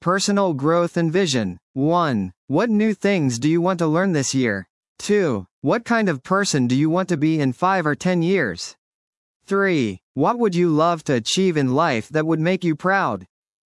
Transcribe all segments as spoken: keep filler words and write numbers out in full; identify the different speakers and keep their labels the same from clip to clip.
Speaker 1: Personal growth and vision. one. What new things do you want to learn this year? two. What kind of person do you want to be in five or ten years? three. What would you love to achieve in life that would make you proud?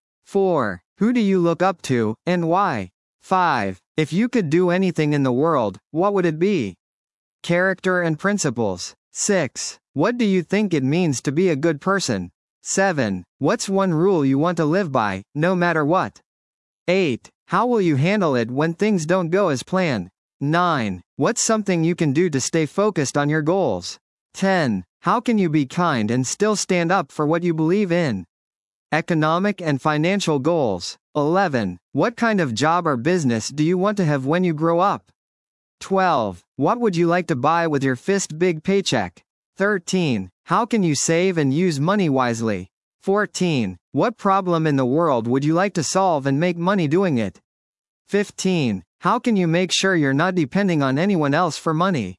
Speaker 1: four. Who do you look up to, and why? five. If you could do anything in the world, what would it be? Character and principles. six. What do you think it means to be a good person? seven. What's one rule you want to live by, no matter what? eight. How will you handle it when things don't go as planned? nine. What's something you can do to stay focused on your goals? ten. How can you be kind and still stand up for what you believe in? Economic and financial goals. eleven. What kind of job or business do you want to have when you grow up? twelve. What would you like to buy with your fist big paycheck? thirteen. How can you save and use money wisely? fourteen. What problem in the world would you like to solve and make money doing it? fifteen. How can you make sure you're not depending on anyone else for money?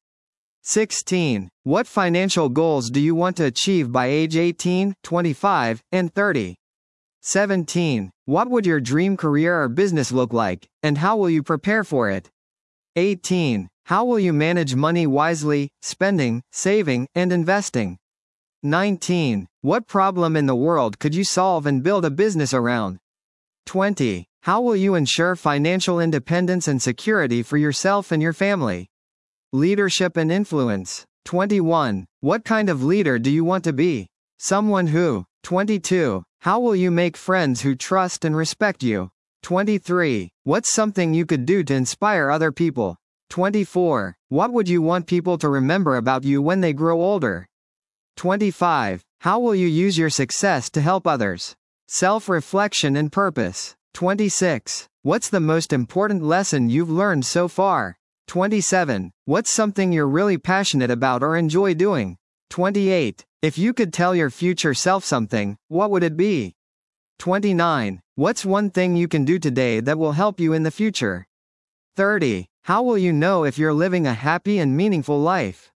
Speaker 1: sixteen. What financial goals do you want to achieve by age eighteen, twenty-five, and thirty? seventeen. What would your dream career or business look like, and how will you prepare for it? eighteen. How will you manage money wisely, spending, saving, and investing? nineteen. What problem in the world could you solve and build a business around? twenty. How will you ensure financial independence and security for yourself and your family? Leadership and influence. twenty-one. What kind of leader do you want to be? Someone who. twenty-two. How will you make friends who trust and respect you? twenty-three. What's something you could do to inspire other people? twenty-four. What would you want people to remember about you when they grow older? twenty-five. How will you use your success to help others? Self-reflection and purpose. twenty-six. What's the most important lesson you've learned so far? twenty-seven. What's something you're really passionate about or enjoy doing? twenty-eight. If you could tell your future self something, what would it be? twenty-nine. What's one thing you can do today that will help you in the future? thirty. How will you know if you're living a happy and meaningful life?